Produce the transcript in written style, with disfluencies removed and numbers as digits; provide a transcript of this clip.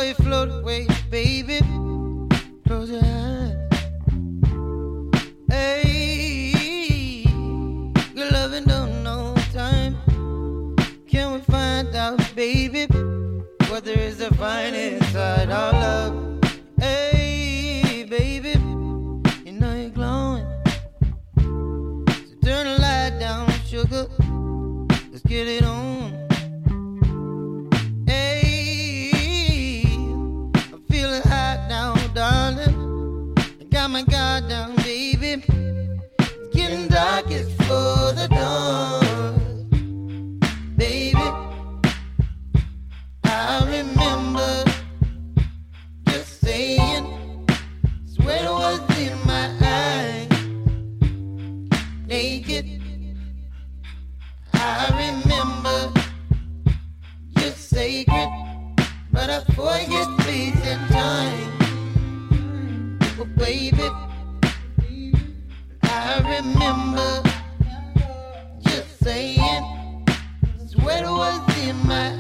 slowly float away, baby. Close your eyes. Hey, good loving don't know time. Can we find out, baby, whether it's the fine inside our love? Hey, baby, you know you're glowing. So turn the light down, sugar. Let's get it on. Hey, I'm feeling hot now, darling. I got my guard down, baby. It's getting dark, it's for the dawn. Baby, I remember just saying, sweat was in my eyes. Naked, I remember you're sacred, but I forget space and time. Oh, baby, I remember just saying, sweat was in my